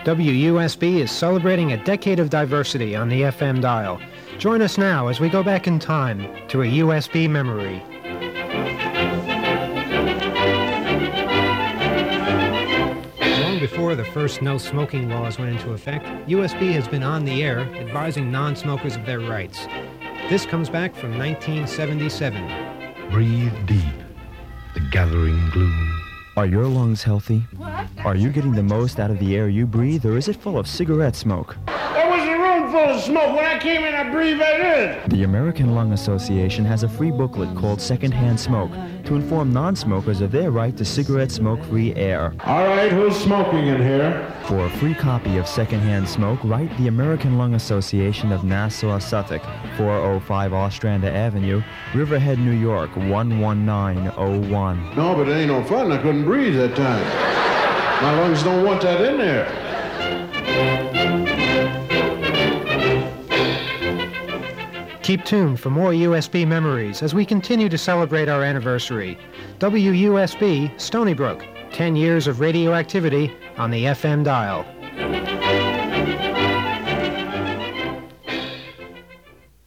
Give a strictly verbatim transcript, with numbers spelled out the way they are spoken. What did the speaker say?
W U S B is celebrating a decade of diversity on the F M dial. Join us now as we go back in time to a U S B memory. Long before the first no smoking laws went into effect, U S B has been on the air advising non-smokers of their rights. This comes back from nineteen seventy-seven. Breathe deep, the gathering gloom. Are your lungs healthy? What? Are you getting the most out of the air you breathe, or is it full of cigarette smoke? There was a room full of smoke. When I came in, I breathed right in. The American Lung Association has a free booklet called Secondhand Smoke to inform non-smokers of their right to cigarette smoke-free air. All right, who's smoking in here? For a free copy of Secondhand Smoke, write the American Lung Association of Nassau, Suffolk, four oh five Ostrander Avenue, Riverhead, New York, one one nine oh one. No, but it ain't no fun. I couldn't breathe that time. My lungs don't want that in there. Keep tuned for more U S B memories as we continue to celebrate our anniversary. W U S B, Stony Brook, ten years of radioactivity on the F M dial.